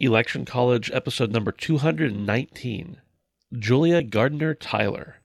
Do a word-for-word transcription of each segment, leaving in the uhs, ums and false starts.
Election College, episode number two hundred nineteen. Julia Gardner Tyler.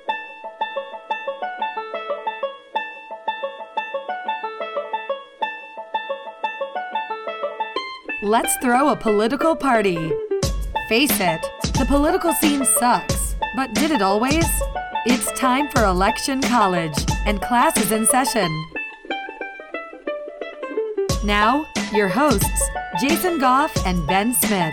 Let's throw a political party. Face it, the political scene sucks, but did it always? It's time for Election College, and class is in session. Now, your hosts, Jason Goff and Ben Smith.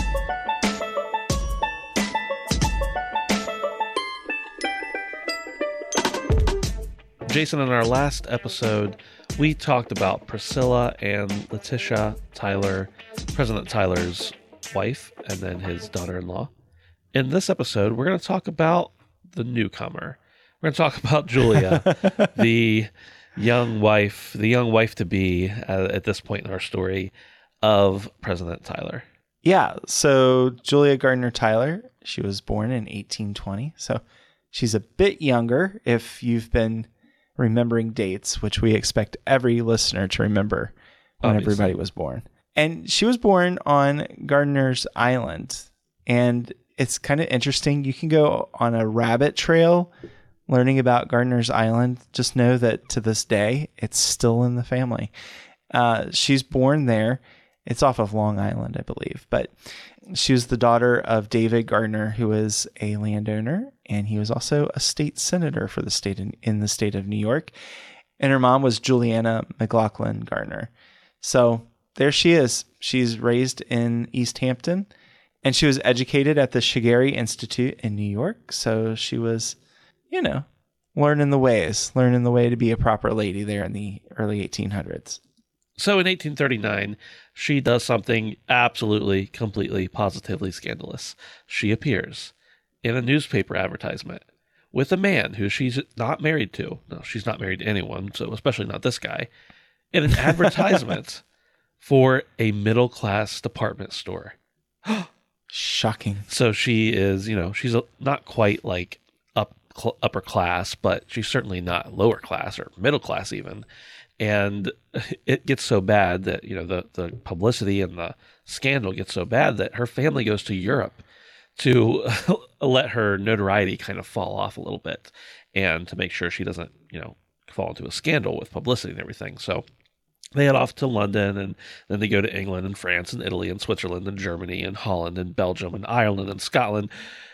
Jason, in our last episode, we talked about Priscilla and Letitia Tyler, President Tyler's wife, and then his daughter-in-law. In this episode, we're going to talk about the newcomer. We're going to talk about Julia, the young wife, the young wife-to-be uh, at this point in our story of President Tyler. Yeah, so Julia Gardner Tyler, she was born in eighteen twenty, so she's a bit younger if you've been remembering dates, which we expect every listener to remember when Obviously. Everybody was born. And she was born on Gardner's Island. And it's kind of interesting. You can go on a rabbit trail learning about Gardner's Island. Just know that to this day, it's still in the family. Uh, she's born there. It's off of Long Island, I believe. But she was the daughter of David Gardner, who was a landowner, and he was also a state senator for the state in, in the state of New York. And her mom was Juliana McLaughlin Gardner. So there she is. She's raised in East Hampton, and she was educated at the Shigeri Institute in New York. So she was, you know, learning the ways, learning the way to be a proper lady there in the early eighteen hundreds. So in eighteen thirty-nine, she does something absolutely, completely, positively scandalous. She appears in a newspaper advertisement with a man who she's not married to. No, she's not married to anyone, so especially not this guy. In an advertisement for a middle-class department store. Shocking. So she is, you know, she's a, not quite like up cl- upper class, but she's certainly not lower class or middle class even. And it gets so bad that, you know, the, the publicity and the scandal gets so bad that her family goes to Europe to let her notoriety kind of fall off a little bit and to make sure she doesn't, you know, fall into a scandal with publicity and everything. So they head off to London, and then they go to England and France and Italy and Switzerland and Germany and Holland and Belgium and Ireland and Scotland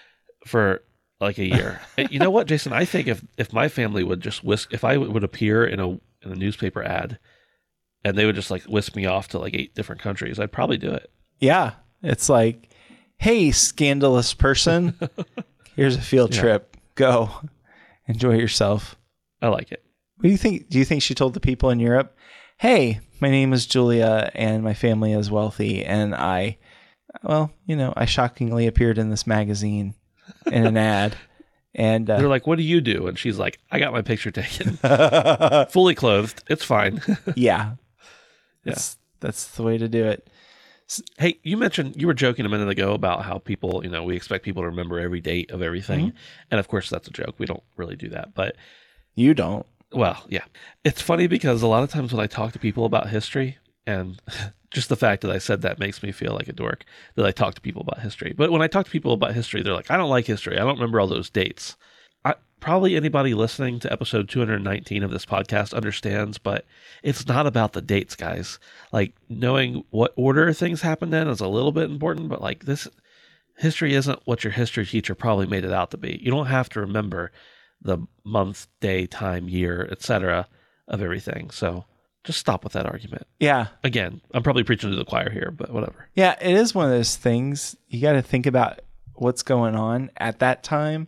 for like a year. You know what, Jason? I think if, if my family would just whisk, if I would appear in a in a newspaper ad and they would just like whisk me off to like eight different countries, I'd probably do it. Yeah. It's like, hey, scandalous person, here's a field Yeah. trip. Go. Enjoy yourself. I like it. What do you think? Do you think she told the people in Europe, hey, my name is Julia and my family is wealthy and I, well, you know, I shockingly appeared in this magazine in an ad. And uh, They're like, what do you do? And she's like, I got my picture taken. Fully clothed. It's fine. yeah, Yeah. that's, that's the way to do it. Hey, you mentioned, you were joking a minute ago about how people, you know, we expect people to remember every date of everything. Mm-hmm. And of course, that's a joke. We don't really do that. But, You don't. well, yeah. It's funny because a lot of times when I talk to people about history, and just the fact that I said that makes me feel like a dork, that I talk to people about history. But when I talk to people about history, they're like, I don't like history. I don't remember all those dates. I, probably anybody listening to episode two hundred nineteen of this podcast understands, but it's not about the dates, guys. Like, knowing what order things happened in is a little bit important, but like this, history isn't what your history teacher probably made it out to be. You don't have to remember the month, day, time, year, et cetera of everything. So just stop with that argument. Yeah. Again, I'm probably preaching to the choir here, but whatever. Yeah, it is one of those things. You got to think about what's going on at that time.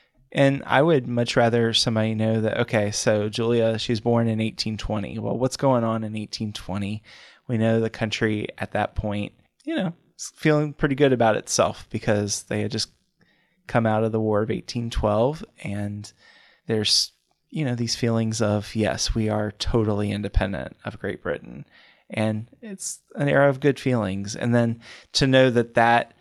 And I would much rather somebody know that, okay, so Julia, she's born in eighteen twenty. Well, what's going on in eighteen twenty? We know the country at that point, you know, is feeling pretty good about itself because they had just come out of the War of eighteen twelve. And there's, you know, these feelings of, yes, we are totally independent of Great Britain. And it's an era of good feelings. And then to know that that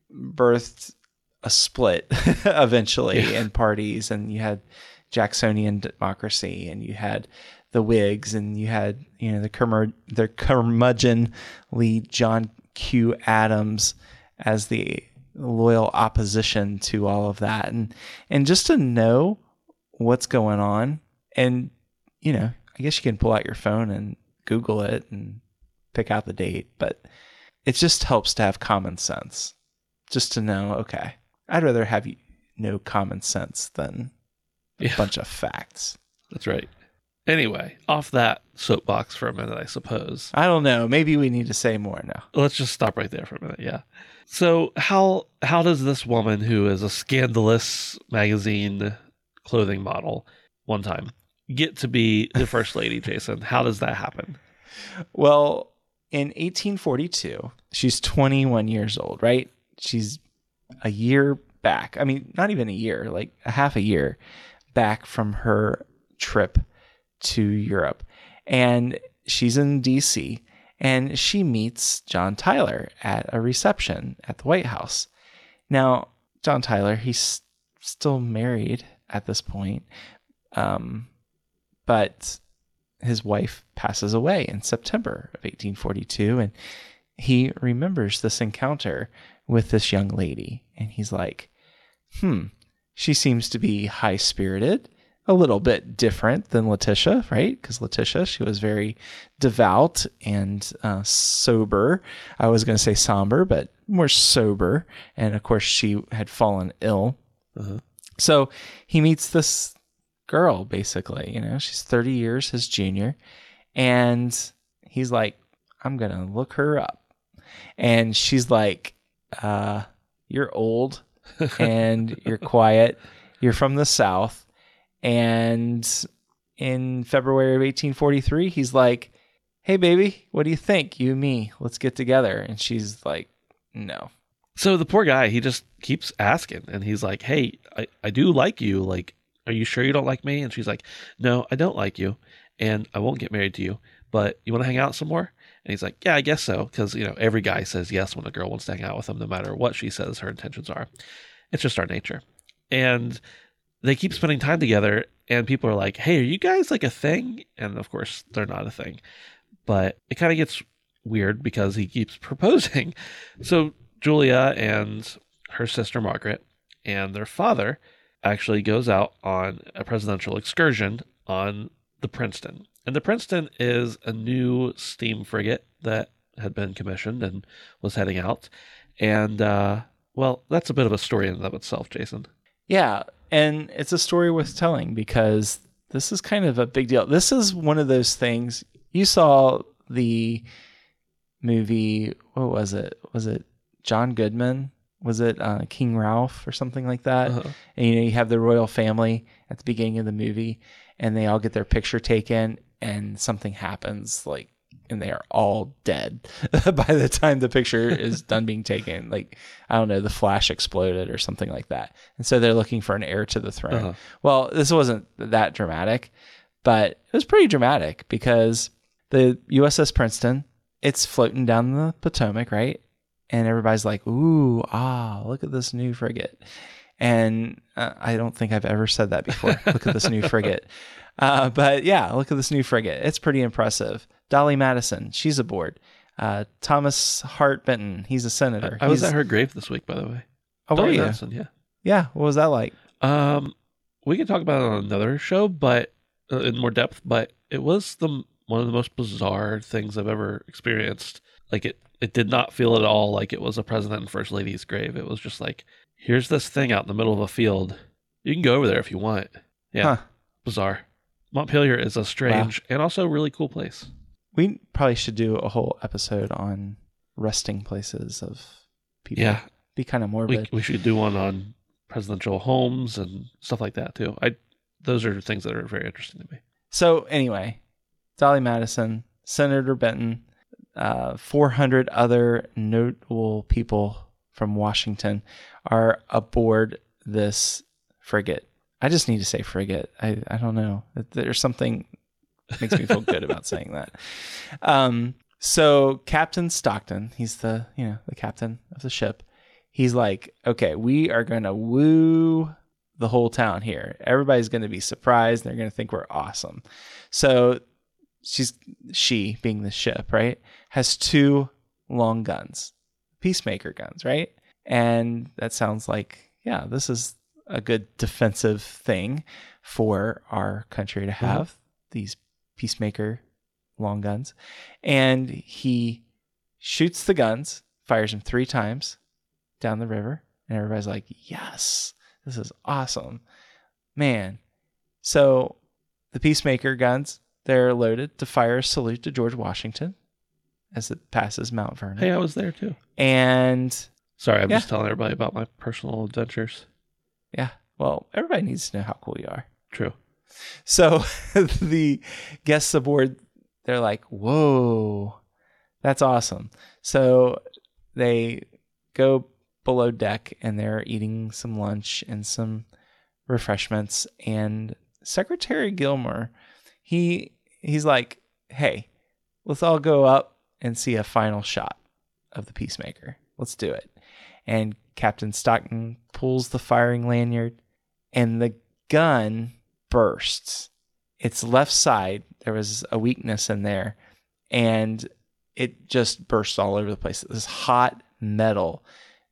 birthed a split eventually Yeah. in parties, and you had Jacksonian democracy, and you had the Whigs, and you had, you know, the curmud the curmudgeon lead John Q Adams as the loyal opposition to all of that. And, and just to know what's going on, and, you know, I guess you can pull out your phone and Google it and pick out the date, but it just helps to have common sense, just to know, okay, I'd rather have you know common sense than a Yeah. bunch of facts. That's right. Anyway, off that soapbox for a minute, I suppose. I don't know. Maybe we need to say more now. Let's just stop right there for a minute. Yeah. So how how does this woman, who is a scandalous magazine clothing model one time, get to be the first lady, Jason? How does that happen? Well, in eighteen forty-two, she's twenty-one years old, right? She's a year back. I mean, not even a year, like a half a year back from her trip to Europe. And she's in D C, and she meets John Tyler at a reception at the White House. Now, John Tyler, he's still married at this point, um, but his wife passes away in September of eighteen forty-two, and he remembers this encounter with this young lady, and he's like, hmm, she seems to be high-spirited, a little bit different than Letitia, right? Because Letitia, she was very devout and uh, sober. I was going to say somber, but more sober. And of course, she had fallen ill. Uh-huh. So he meets this girl, basically. You know, she's thirty years his junior. And he's like, I'm going to look her up. And she's like, uh, you're old and you're quiet. You're from the South. And in February of eighteen forty-three, he's like, hey, baby, what do you think? You and me, let's get together. And she's like, no. So the poor guy, he just keeps asking, and he's like, hey, I, I do like you. Like, are you sure you don't like me? And she's like, no, I don't like you, and I won't get married to you, but you want to hang out some more? And he's like, yeah, I guess so. Because, you know, every guy says yes when a girl wants to hang out with him, no matter what she says her intentions are. It's just our nature. And they keep spending time together, and people are like, hey, are you guys like a thing? And of course, they're not a thing. But it kind of gets weird because he keeps proposing. So Julia and her sister Margaret and their father actually goes out on a presidential excursion on the Princeton. And the Princeton is a new steam frigate that had been commissioned and was heading out. And, uh, well, that's a bit of a story in and of itself, Jason. Yeah. And it's a story worth telling because this is kind of a big deal. This is one of those things. You saw the movie, what was it? Was it John Goodman? Was it uh, King Ralph or something like that? Uh-huh. And you know, you have the royal family at the beginning of the movie, and they all get their picture taken, and something happens, like, and they are all dead by the time the picture is done being taken. Like, I don't know, the flash exploded or something like that. And so they're looking for an heir to the throne. Uh-huh. Well, this wasn't that dramatic, but it was pretty dramatic because the U S S Princeton, it's floating down the Potomac, right? And everybody's like, ooh, ah, look at this new frigate. And uh, I don't think I've ever said that before. Look at this new frigate. Uh, but yeah, look at this new frigate. It's pretty impressive. Dolly Madison, she's aboard. Uh, Thomas Hart Benton, he's a senator. I, I was He's- at her grave this week, by the way. Oh, were Dolly you? Madison, yeah. Yeah, what was that like? Um, we can talk about it on another show, but uh, in more depth. But it was the one of the most bizarre things I've ever experienced. Like it, it did not feel at all like it was a president and first lady's grave. It was just like, here's this thing out in the middle of a field. You can go over there if you want. Yeah, Huh. bizarre. Montpelier is a strange and also really cool place. We probably should do a whole episode on resting places of people. Yeah, Be kind of we morbid. we should do one on presidential homes and stuff like that too. I those are things that are very interesting to me. So anyway, Dolly Madison, Senator Benton, uh, four hundred other notable people from Washington are aboard this frigate. I just need to say frigate. I, I don't know. There's something that makes me feel good about saying that. Um, so Captain Stockton, he's the, you know, the captain of the ship. He's like, okay, we are going to woo the whole town here. Everybody's going to be surprised. They're going to think we're awesome. So she's, she being the ship, right, has two long guns, Peacemaker guns, right? And that sounds like, yeah, this is a good defensive thing for our country to have, mm-hmm. these Peacemaker long guns. And he shoots the guns, fires them three times down the river, and everybody's like, yes, this is awesome. Man. So the Peacemaker guns, they're loaded to fire a salute to George Washington as it passes Mount Vernon. Hey, I was there too. And sorry, I'm yeah. just telling everybody about my personal adventures. Yeah. Well, everybody needs to know how cool you are. True. So the guests aboard, they're like, whoa, that's awesome. So they go below deck and they're eating some lunch and some refreshments. And Secretary Gilmer, he he's like, hey, let's all go up and see a final shot of the Peacemaker. Let's do it. And Captain Stockton pulls the firing lanyard and the gun bursts. Its left side, there was a weakness in there, and it just bursts all over the place. This hot metal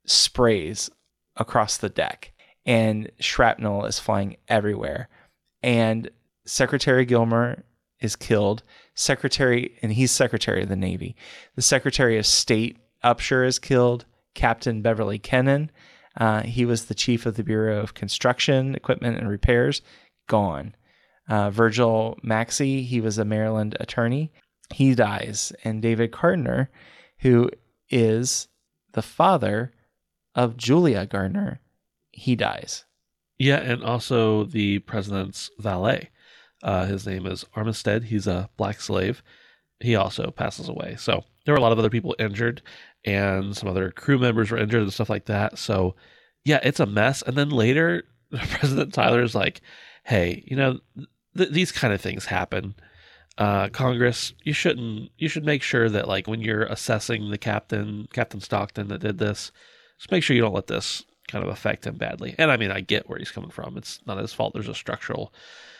sprays across the deck, and shrapnel is flying everywhere. And Secretary Gilmer is killed. Secretary, and he's Secretary of the Navy. The Secretary of State, Upshur, is killed. Captain Beverly Kennan, uh, he was the chief of the Bureau of Construction, Equipment, and Repairs, gone. Uh, Virgil Maxey, he was a Maryland attorney. He dies. And David Gardner, who is the father of Julia Gardner, he dies. Yeah, and also the president's valet. Uh, his name is Armistead. He's a black slave. He also passes away. So there were a lot of other people injured, and some other crew members were injured and stuff like that. So yeah, it's a mess. And then later, President Tyler is like, hey, you know, th- these kind of things happen. Uh, Congress, you shouldn't, you should make sure that, like, when you're assessing the captain, Captain Stockton that did this, just make sure you don't let this kind of affect him badly. And I mean, I get where he's coming from. It's not his fault. There's a structural,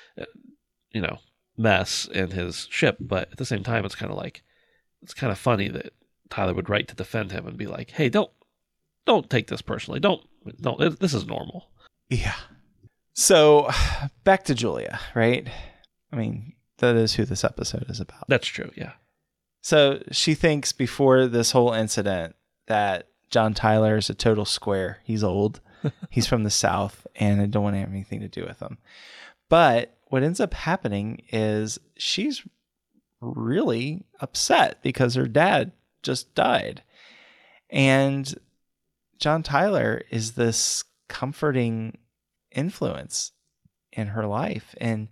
you know, mess in his ship. But at the same time, it's kind of like, it's kind of funny that Tyler would write to defend him and be like, hey, don't, don't take this personally. Don't, don't, this is normal. Yeah. So back to Julia, right? I mean, that is who this episode is about. That's true. Yeah. So she thinks before this whole incident that John Tyler is a total square. He's old. He's from the South, and I don't want to have anything to do with him. But what ends up happening is she's really upset because her dad just died. And John Tyler is this comforting influence in her life. And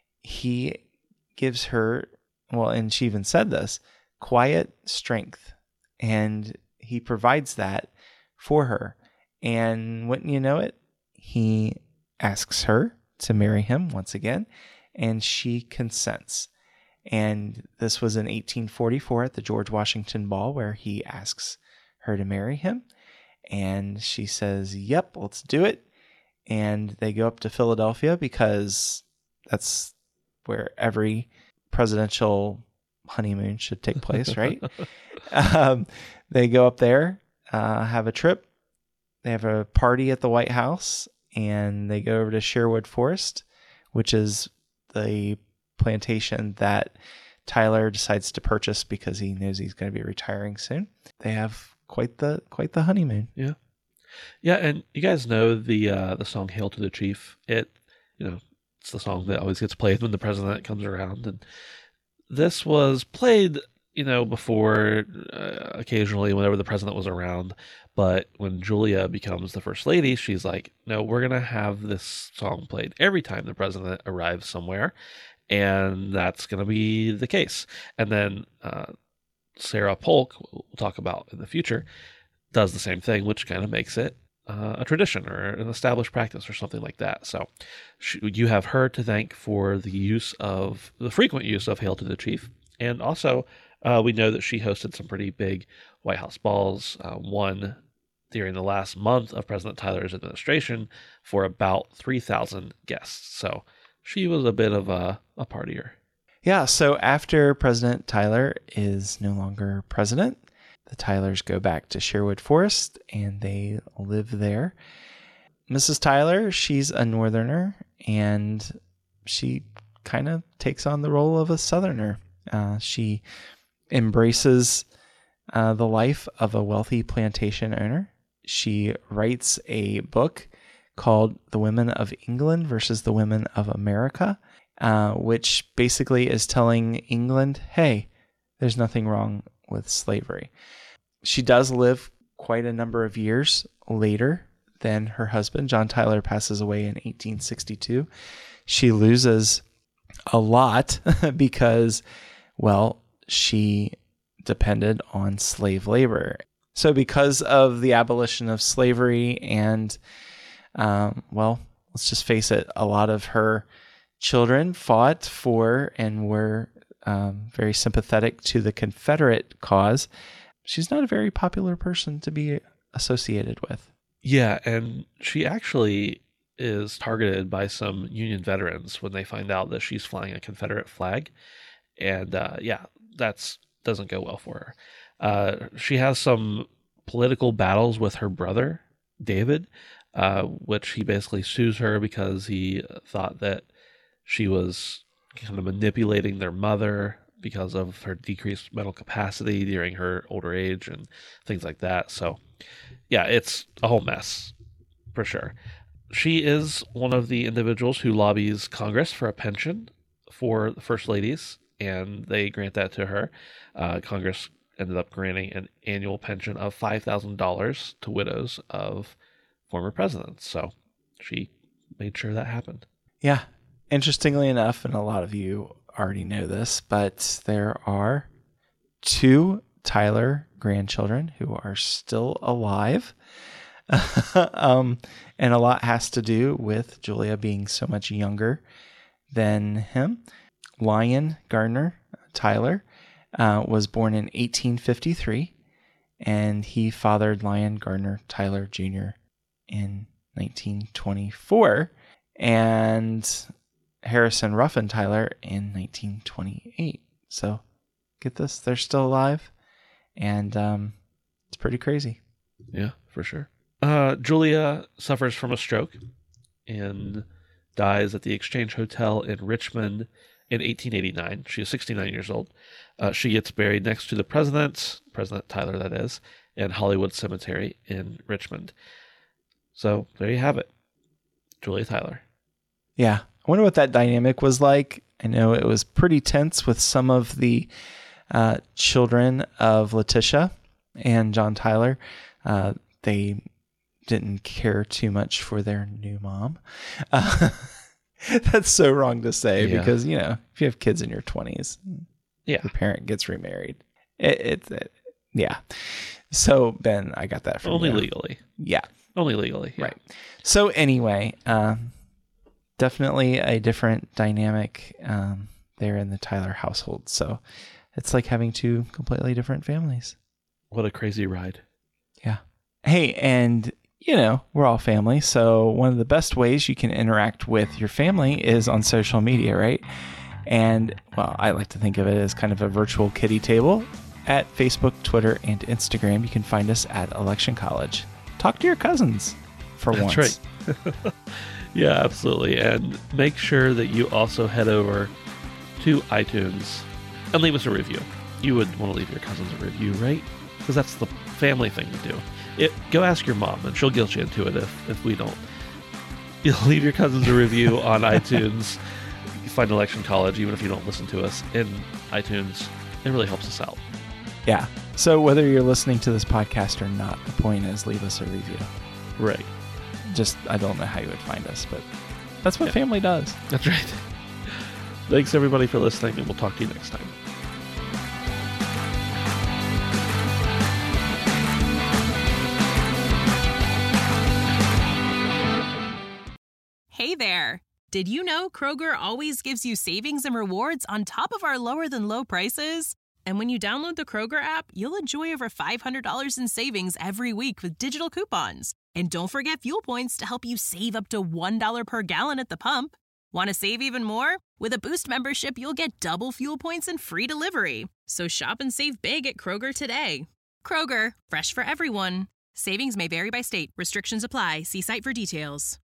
he gives her, well, and she even said this, quiet strength. And he provides that for her. And wouldn't you know it, he asks her to marry him once again, and she consents. And this was in eighteen forty-four at the George Washington Ball, where he asks her to marry him. And she says, yep, let's do it. And they go up to Philadelphia because that's where every presidential honeymoon should take place, right? um, they go up there, uh, have a trip. They have a party at the White House, and they go over to Sherwood Forest, which is the plantation that Tyler decides to purchase because he knows he's going to be retiring soon. They have quite the quite the honeymoon. Yeah, yeah, and you guys know the uh, the song "Hail to the Chief." It, you know, it's the song that always gets played when the president comes around, and this was played, you know, before uh, occasionally whenever the president was around. But when Julia becomes the first lady, she's like, no, we're going to have this song played every time the president arrives somewhere. And that's going to be the case. And then uh, Sarah Polk, we'll talk about in the future, does the same thing, which kind of makes it uh, a tradition or an established practice or something like that. So she, you have her to thank for the use of, the frequent use of Hail to the Chief. And also, uh, we know that she hosted some pretty big White House balls, uh, one during the last month of President Tyler's administration for about three thousand guests. So she was a bit of a, a partier. Yeah, so after President Tyler is no longer president, the Tylers go back to Sherwood Forest and they live there. Missus Tyler, she's a Northerner, and she kind of takes on the role of a Southerner. Uh, she embraces uh, the life of a wealthy plantation owner. She writes a book called The Women of England versus the Women of America, uh, which basically is telling England, hey, there's nothing wrong with slavery. She does live quite a number of years later than her husband. John Tyler passes away in eighteen sixty-two. She loses a lot because, well, she depended on slave labor. So because of the abolition of slavery and, um, well, let's just face it, a lot of her children fought for and were um, very sympathetic to the Confederate cause, she's not a very popular person to be associated with. Yeah, and she actually is targeted by some Union veterans when they find out that she's flying a Confederate flag. And uh, yeah, that's doesn't go well for her. Uh, she has some political battles with her brother, David, uh, which he basically sues her because he thought that she was kind of manipulating their mother because of her decreased mental capacity during her older age and things like that. So yeah, it's a whole mess for sure. She is one of the individuals who lobbies Congress for a pension for the first ladies, and they grant that to her. Uh, Congress ended up granting an annual pension of five thousand dollars to widows of former presidents. So she made sure that happened. Yeah. Interestingly enough, and a lot of you already know this, but there are two Tyler grandchildren who are still alive. um, and a lot has to do with Julia being so much younger than him. Lyon Gardner Tyler uh, was born in eighteen fifty-three, and he fathered Lyon Gardner Tyler Junior in nineteen twenty-four, and Harrison Ruffin Tyler in nineteen twenty-eight. So get this, they're still alive, and um, it's pretty crazy. Yeah, for sure. Uh, Julia suffers from a stroke and dies at the Exchange Hotel in Richmond in eighteen eighty-nine. She is sixty-nine years old. Uh, she gets buried next to the president, President Tyler, that is, in Hollywood Cemetery in Richmond. So there you have it. Julia Tyler. Yeah. I wonder what that dynamic was like. I know it was pretty tense with some of the uh, children of Letitia and John Tyler. Uh, they didn't care too much for their new mom. Uh, that's so wrong to say yeah. because, you know, if you have kids in your twenties, yeah, your parent gets remarried. It, it, it yeah. So, Ben, I got that from Only you. legally. Yeah. Only legally. Yeah. Right. So anyway, uh, definitely a different dynamic um, there in the Tyler household. So it's like having two completely different families. What a crazy ride. Yeah. Hey, and you know, we're all family. So one of the best ways you can interact with your family is on social media, right? And well, I like to think of it as kind of a virtual kiddie table at Facebook, Twitter, and Instagram. You can find us at Election College. Talk to your cousins for That's once. That's right. Yeah, absolutely. And make sure that you also head over to iTunes and leave us a review. You would want to leave your cousins a review, right? Because that's the family thing to do. It, go ask your mom, and she'll guilt you into it if, if we don't. You'll leave your cousins a review on iTunes. You find Election College, even if you don't listen to us in iTunes. It really helps us out. Yeah. So whether you're listening to this podcast or not, the point is leave us a review. Right. Just, I don't know how you would find us, but that's what yeah. family does. That's right. Thanks, everybody, for listening, and we'll talk to you next time. Hey there. Did you know Kroger always gives you savings and rewards on top of our lower-than-low prices? And when you download the Kroger app, you'll enjoy over five hundred dollars in savings every week with digital coupons. And don't forget fuel points to help you save up to one dollar per gallon at the pump. Want to save even more? With a Boost membership, you'll get double fuel points and free delivery. So shop and save big at Kroger today. Kroger, fresh for everyone. Savings may vary by state. Restrictions apply. See site for details.